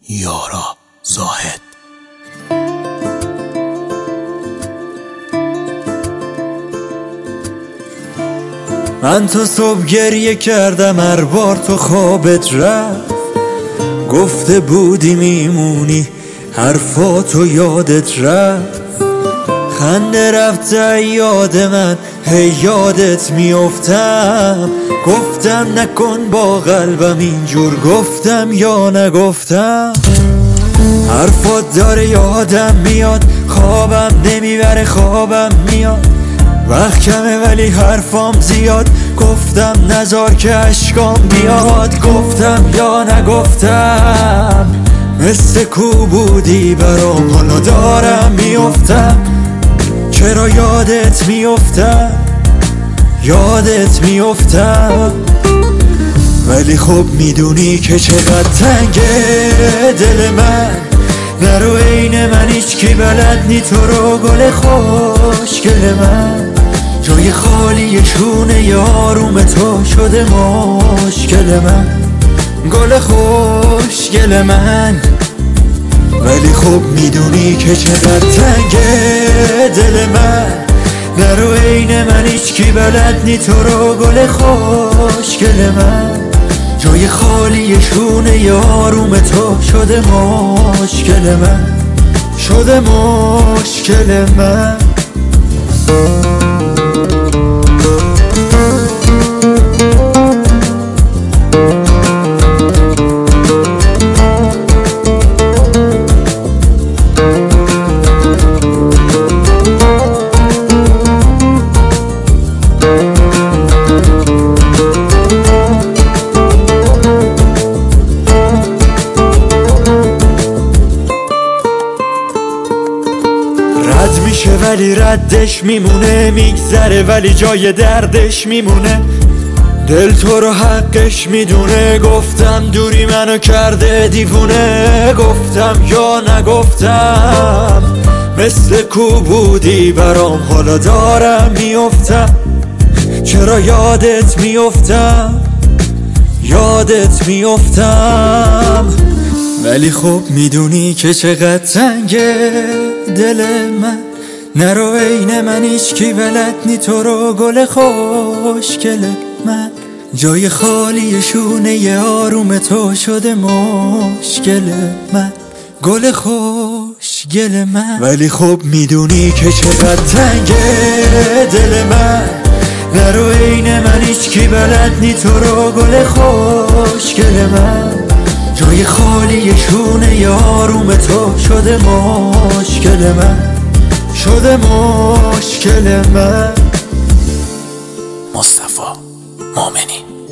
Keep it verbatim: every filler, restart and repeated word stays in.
یارا زاهد. من تا صبح گریه کردم هر بار تو خوابت رفت، گفته بودی میمونی حرفاتو یادت رفت. خنده رفت یاد من هی یادت میافتم، گفتم نکن با قلبم اینجور، گفتم یا نگفتم. حرفات داره یادم میاد، خوابم نمیبره خوابم میاد. وقت کمه ولی حرفام زیاد، گفتم نزار که اشکام بیاد. گفتم یا نگفتم، مثل کو بودی برام حالا دارم میافتم. چرا یادت میافتم یادت میافتم، ولی خب میدونی که چقدر تنگه دل من. نرو عین من هیچ کی بلد نی تو رو گل خوشگل من. جای خالی شونه یاروم تو شده مشکل من، گل خوشگل من. ولی خب میدونی که چقدر تنگه دل من. نرو عین من هیچ کی بلد نی تو رو گل خوشگل من. جای خالی شونه یاروم تو شده مشکل من، شده مشکل من. رد میشه ولی ردش میمونه، میگذره ولی جای دردش میمونه. دل تو رو حقش میدونه، گفتم دوری منو کرده دیوونه. گفتم یا نگفتم، مثل کو بودی برام حالا دارم میافتم. چرا یادت میافتم یادت میافتم، ولی خب میدونی که چقدر تنگه دل من. نرو عین من هیچ کی بلد نی تو رو گل خوشگل من. جای خالی شونه ی آروم تو شده مشکل من، گل خوشگل من. ولی خب میدونی که چقدر تنگه دل من. نرو عین من هیچ کی بلد نی تو رو گل خوشگل من. جای خالی شونه یاروم تو شده مشکل من، شده مشکل من. مصطفی مومنی.